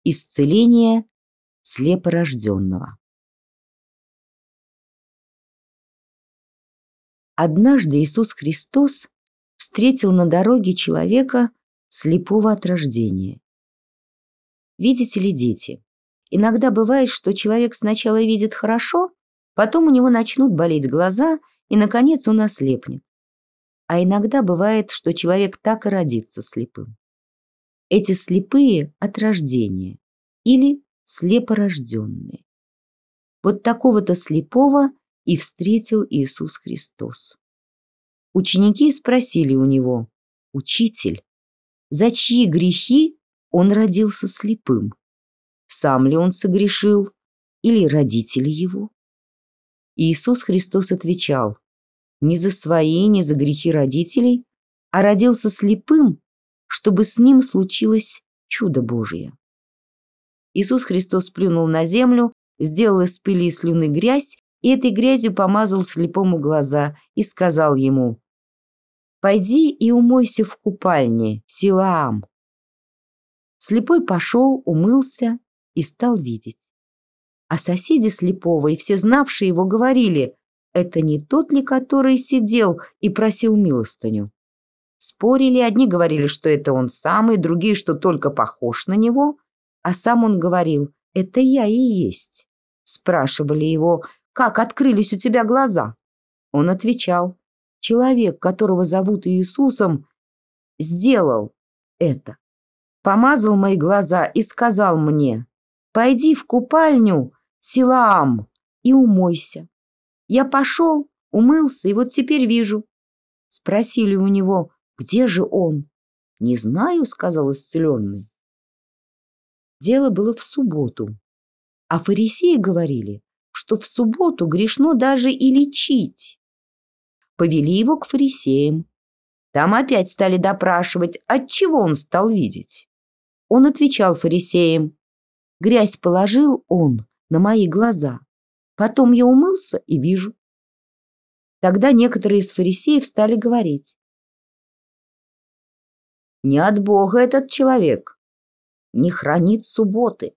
Исцеление слепорожденного. Однажды Иисус Христос встретил на дороге человека, слепого от рождения. Видите ли, дети, иногда бывает, что человек сначала видит хорошо, потом у него начнут болеть глаза, и, наконец, он ослепнет. А иногда бывает, что человек так и родится слепым. Эти слепые от рождения или слепорожденные. Вот такого-то слепого и встретил Иисус Христос. Ученики спросили у него: «Учитель, за чьи грехи он родился слепым? Сам ли он согрешил или родители его?» И Иисус Христос отвечал: «Не за свои, не за грехи родителей, а родился слепым, чтобы с ним случилось чудо Божие». Иисус Христос плюнул на землю, сделал из пыли и слюны грязь, и этой грязью помазал слепому глаза и сказал ему: «Пойди и умойся в купальне Силаам». Слепой пошел, умылся и стал видеть. А соседи слепого и все знавшие его говорили: «Это не тот ли, который сидел и просил милостыню?» Спорили, одни говорили, что это он самый, другие, что только похож на него, а сам он говорил: «Это я и есть». Спрашивали его: «Как открылись у тебя глаза?» Он отвечал: «Человек, которого зовут Иисусом, сделал это. Помазал мои глаза и сказал мне: пойди в купальню Силаам и умойся. Я пошел, умылся, и вот теперь вижу». Спросили у него: «Где же он?» «Не знаю», — сказал исцеленный. Дело было в субботу, а фарисеи говорили, что в субботу грешно даже и лечить. Повели его к фарисеям. Там опять стали допрашивать, отчего он стал видеть. Он отвечал фарисеям: «Грязь положил он на мои глаза, потом я умылся и вижу». Тогда некоторые из фарисеев стали говорить: «Не от Бога этот человек, не хранит субботы».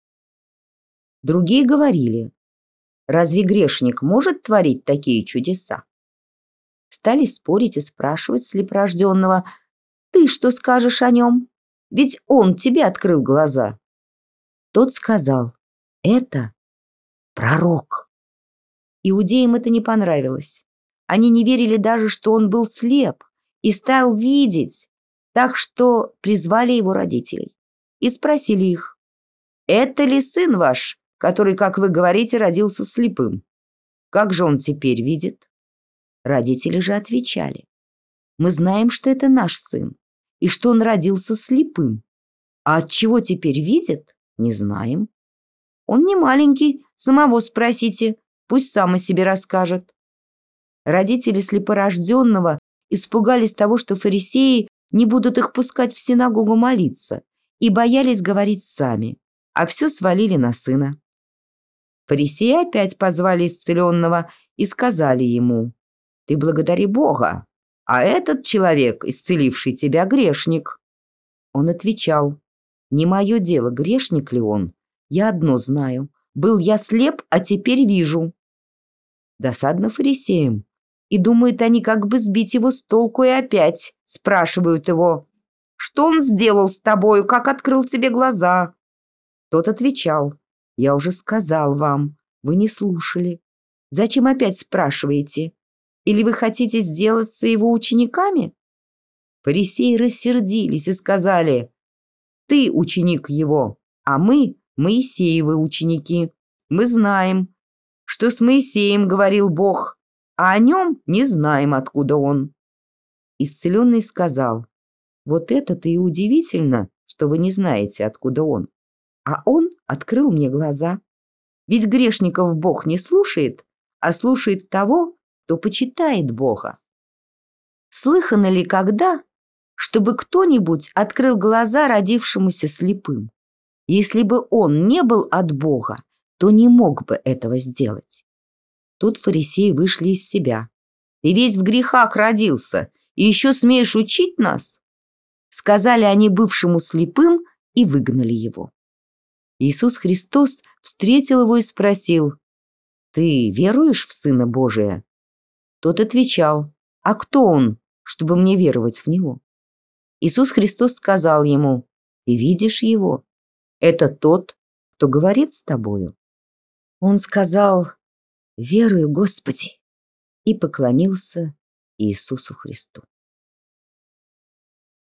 Другие говорили: «Разве грешник может творить такие чудеса?» Стали спорить и спрашивать слепорожденного: «Ты что скажешь о нем? Ведь он тебе открыл глаза». Тот сказал: «Это пророк». Иудеям это не понравилось. Они не верили даже, что он был слеп и стал видеть, так что призвали его родителей и спросили их: «Это ли сын ваш, который, как вы говорите, родился слепым? Как же он теперь видит?» Родители же отвечали: «Мы знаем, что это наш сын, и что он родился слепым. А от чего теперь видит, не знаем. Он не маленький, самого спросите, пусть сам о себе расскажет». Родители слепорожденного испугались того, что фарисеи не будут их пускать в синагогу молиться, и боялись говорить сами, а все свалили на сына. Фарисеи опять позвали исцеленного и сказали ему: «Ты благодари Бога, а этот человек, исцеливший тебя, грешник». Он отвечал: «Не мое дело, грешник ли он. Я одно знаю: был я слеп, а теперь вижу». Досадно фарисеям, и думают они, как бы сбить его с толку, и опять спрашивают его: «Что он сделал с тобою, как открыл тебе глаза?» Тот отвечал: «Я уже сказал вам, вы не слушали. Зачем опять спрашиваете? Или вы хотите сделаться его учениками?» Фарисеи рассердились и сказали: «Ты ученик его, а мы Моисеевы ученики. Мы знаем, что с Моисеем говорил Бог, а о нем не знаем, откуда он». Исцеленный сказал: «Вот это-то и удивительно, что вы не знаете, откуда он. А он открыл мне глаза. Ведь грешников Бог не слушает, а слушает того, кто почитает Бога». Слыхано ли когда, чтобы кто-нибудь открыл глаза родившемуся слепым? Если бы он не был от Бога, то не мог бы этого сделать. Тут фарисеи вышли из себя. «Ты весь в грехах родился, и еще смеешь учить нас?» Сказали они бывшему слепым и выгнали его. Иисус Христос встретил его и спросил: «Ты веруешь в Сына Божия?» Тот отвечал: «А кто он, чтобы мне веровать в него?» Иисус Христос сказал ему: «Ты видишь его? Это тот, кто говорит с тобою». Он сказал: «Верую, Господи», и поклонился Иисусу Христу.